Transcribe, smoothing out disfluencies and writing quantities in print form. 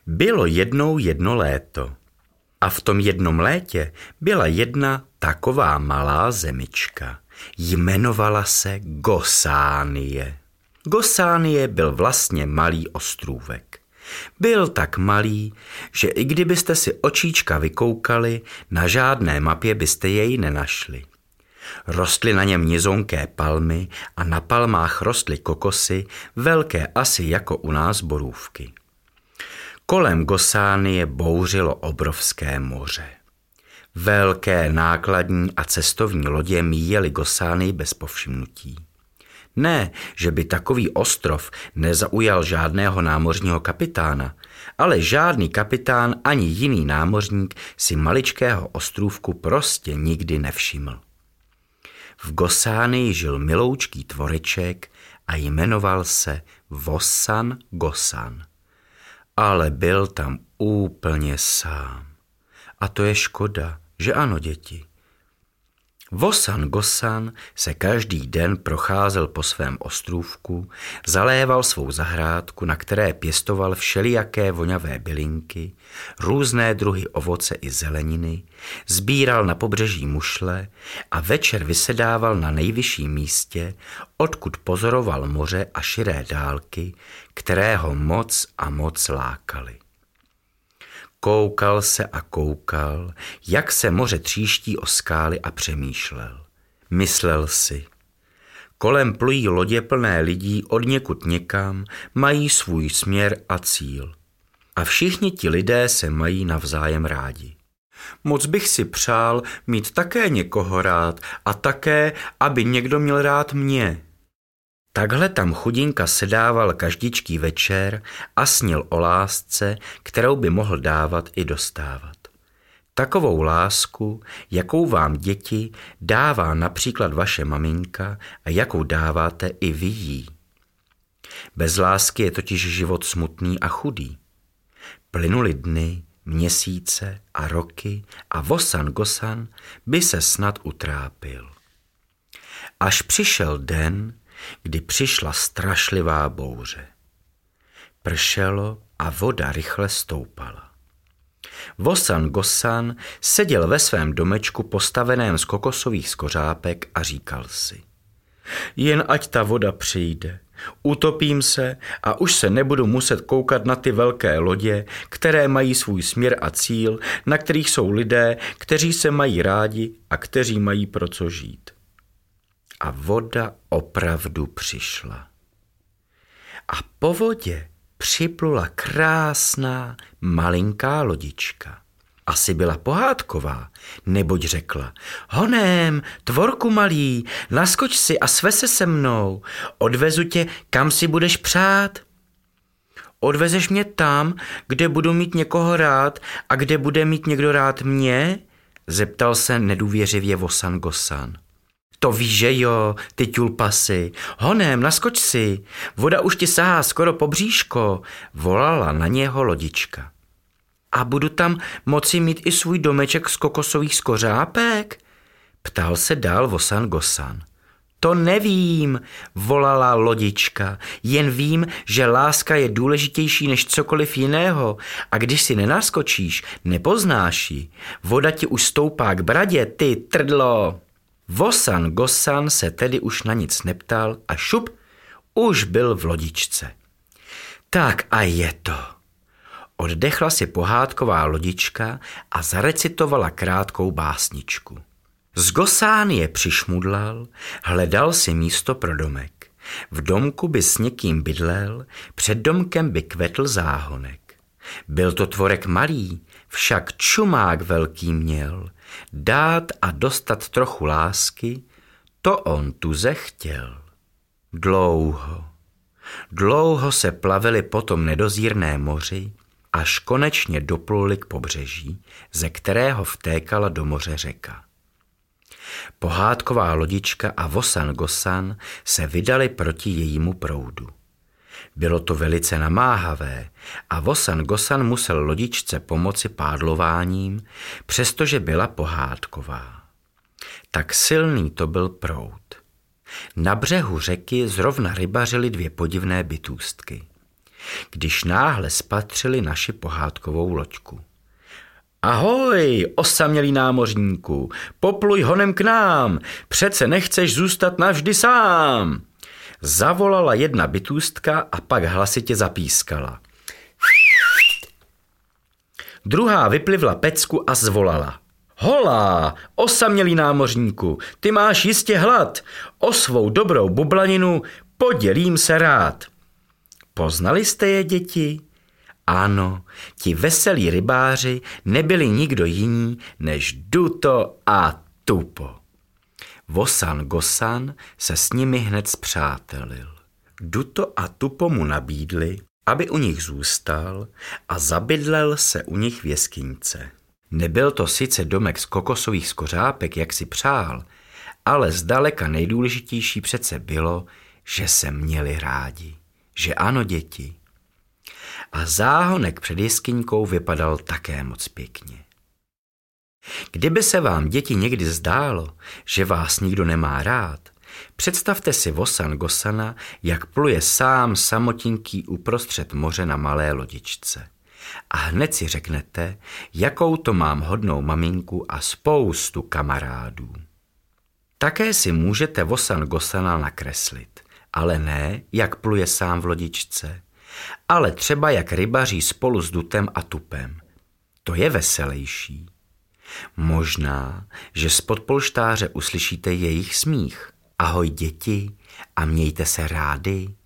Bylo jednou jedno léto a v tom jednom létě byla jedna taková malá zemička. Jmenovala se Gosánie. Gosánie byl vlastně malý ostrůvek. Byl tak malý, že i kdybyste si očíčka vykoukali, na žádné mapě byste jej nenašli. Rostly na něm nizonké palmy a na palmách rostly kokosy, velké asi jako u nás borůvky. Kolem Gosánie bouřilo obrovské moře. Velké nákladní a cestovní lodě míjely Gosánii bez povšimnutí. Ne, že by takový ostrov nezaujal žádného námořního kapitána, ale žádný kapitán ani jiný námořník si maličkého ostrůvku prostě nikdy nevšiml. V Gosánii žil miloučký tvoreček a jmenoval se Vosan Gosan. Ale byl tam úplně sám. A to je škoda, že ano, děti? Vosan Gosan se každý den procházel po svém ostrůvku, zaléval svou zahrádku, na které pěstoval všelijaké voňavé bylinky, různé druhy ovoce i zeleniny, sbíral na pobřeží mušle a večer vysedával na nejvyšším místě, odkud pozoroval moře a širé dálky, které ho moc a moc lákaly. Koukal se a koukal, jak se moře tříští o skály a přemýšlel. Myslel si, kolem plují lodě plné lidí odněkud někam, mají svůj směr a cíl. A všichni ti lidé se mají navzájem rádi. Moc bych si přál mít také někoho rád a také, aby někdo měl rád mě. Takhle tam chudinka sedával každičký večer a snil o lásce, kterou by mohl dávat i dostávat. Takovou lásku, jakou vám děti dává například vaše maminka a jakou dáváte i vy jí. Bez lásky je totiž život smutný a chudý. Plynuly dny, měsíce a roky a Vosan Gosan by se snad utrápil. Až přišel den, kdy přišla strašlivá bouře. Pršelo a voda rychle stoupala. Vosan Gosan seděl ve svém domečku postaveném z kokosových skořápek a říkal si: jen ať ta voda přijde, utopím se a už se nebudu muset koukat na ty velké lodě, které mají svůj směr a cíl, na kterých jsou lidé, kteří se mají rádi a kteří mají pro co žít. A voda opravdu přišla. A po vodě připlula krásná malinká lodička. Asi byla pohádková, neboť řekla: honem, tvorku malý, naskoč si a sve se mnou, odvezu tě, kam si budeš přát. Odvezeš mě tam, kde budu mít někoho rád a kde bude mít někdo rád mě? Zeptal se nedůvěřivě Vosan Gosan. To víš, že jo, ty ťulpasy. Honem, naskoč si, voda už ti sahá skoro po bříško, volala na něho lodička. A budu tam moci mít i svůj domeček z kokosových skořápek? Ptal se dál Vosan Gosan. To nevím, volala lodička, jen vím, že láska je důležitější než cokoliv jiného a když si nenaskočíš, nepoznáš ji. Voda ti už stoupá k bradě, ty trdlo. Vosan Gosan se tedy už na nic neptal a šup, už byl v lodičce. Tak a je to. Oddechla si pohádková lodička a zarecitovala krátkou básničku. Z Gosánie přišmudlal, hledal si místo pro domek. V domku by s někým bydlel, před domkem by kvetl záhonek. Byl to tvorek malý, však čumák velký měl, dát a dostat trochu lásky, to on tuze chtěl. Dlouho se plavili po tom nedozírné moři, až konečně dopluli k pobřeží, ze kterého vtékala do moře řeka. Pohádková lodička a Vosan Gosan se vydali proti jejímu proudu. Bylo to velice namáhavé a Vosan Gosan musel lodičce pomoci pádlováním, přestože byla pohádková. Tak silný to byl proud. Na břehu řeky zrovna rybařily dvě podivné bytůstky. když náhle spatřili naši pohádkovou loďku. Ahoj, osamělý námořníku, popluj honem k nám, přece nechceš zůstat navždy sám. Zavolala jedna bytůstka a pak hlasitě zapískala. Druhá vyplivla pecku a zvolala. Hola, osamělý námořníku, ty máš jistě hlad, o svou dobrou bublaninu podělím se rád. Poznali jste je, děti? Ano, ti veselí rybáři nebyli nikdo jiní než Duto a Tupo. Vosan Gosan se s nimi hned spřátelil. Duto a Tupo mu nabídli, aby u nich zůstal a zabydlel se u nich v jeskyňce. Nebyl to sice domek z kokosových skořápek, jak si přál, ale zdaleka nejdůležitější přece bylo, že se měli rádi. Že ano, děti? A záhonek před jeskyňkou vypadal také moc pěkně. Kdyby se vám, děti, někdy zdálo, že vás nikdo nemá rád, představte si Vosan Gosana, jak pluje sám samotinký uprostřed moře na malé lodičce. A hned si řeknete, jakou to mám hodnou maminku a spoustu kamarádů. Také si můžete Vosan Gosana nakreslit, ale ne, jak pluje sám v lodičce, ale třeba jak rybaří spolu s Dutem a Tupem. To je veselější. Možná, že spod polštáře uslyšíte jejich smích. Ahoj, děti, a mějte se rádi.